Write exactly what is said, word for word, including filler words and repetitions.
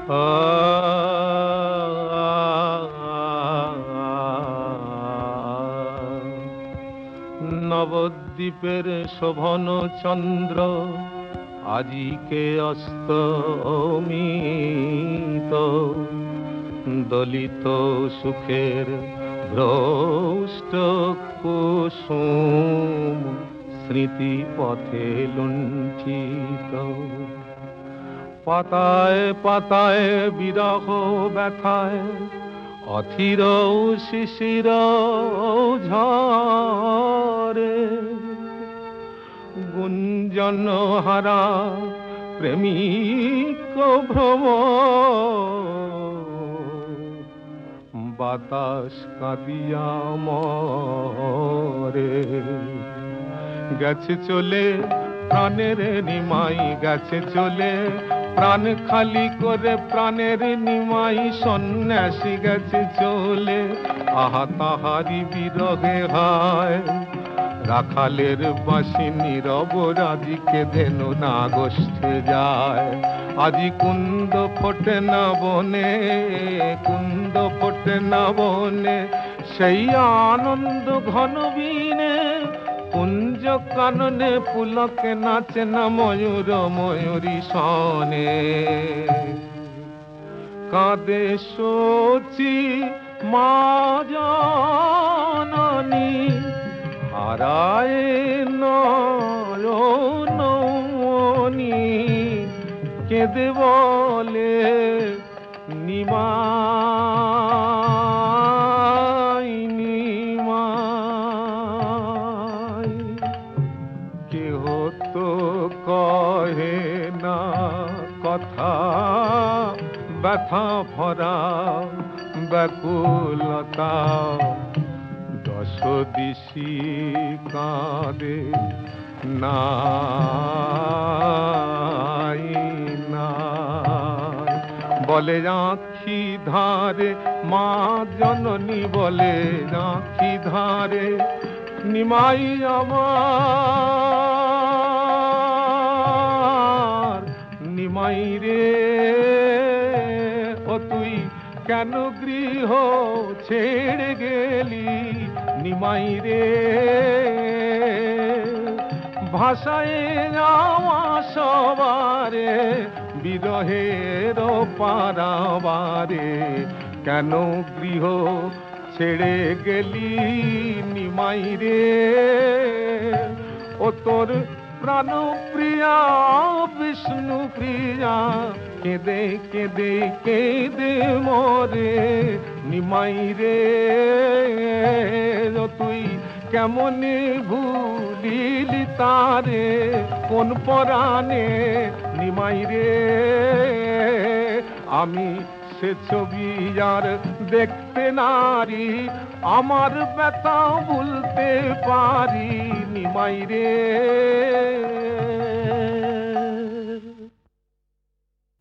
নবদ্বীপের শোভন চন্দ্র আজিকে অস্তমিত, দলিত সুখের ভ্রষ্ট কুসুম স্মৃতি পথে লুণ্ঠিত। পাতায় পাতায় বিরহ ব্যথায় অথির শিশির ঝরে, গুঞ্জন হারা প্রেমিক ভ্রম বাতাস কাঁদিয়া মরে। গেছে চলে প্রাণের নিমাই, গেছে চলে প্রাণ খালি করে প্রাণের নিমাই, সন্ন্যাসী গেছে চলে আহা তাহারি বিরহে হায়। রাখালের বাঁশি নীরব রাজিকে ধেনু না গোষ্ঠে যায়। আজি কুন্দ ফোটে না বনে, কুন্দ ফোটে না বনে, সেই আনন্দ ঘন বিনে কুঞ্জ কাননে পুলকে নাচে না ময়ূর ময়ূরী সনে। কাঁদে শোচি মা জননী হারায় নয়নমণি, কেঁদে বলে নিমাই নিমাই। কেহ তো কহে না কথা, ব্যথা ভরা ব্যাকুলতা, দশ দিশি কাঁদে নাই নাই। বলে আঁখি ধারে মা জননী, বলে আঁখি ধারে নিমাই আমার নিমাই রে। ও তুই কেন গৃহ ছেড়ে গেলি নিমাই রে? ভাষায় যাওয়া সবারে বিরহের পারাবারে, কেন গৃহ ছেড়ে গেলি নিমাই রে? ও তোর প্রাণ প্রিয়া বিষ্ণু প্রিয়া কেঁদে কেঁদে কেঁদে মরে নিমাই রে। তুই কেমনে ভুলিলি তারে কোন পরাণে নিমাই রে? আমি সে ছবি আর দেখতে নারী, আমার ব্যথা ভুলতে পারি নিমাই রে।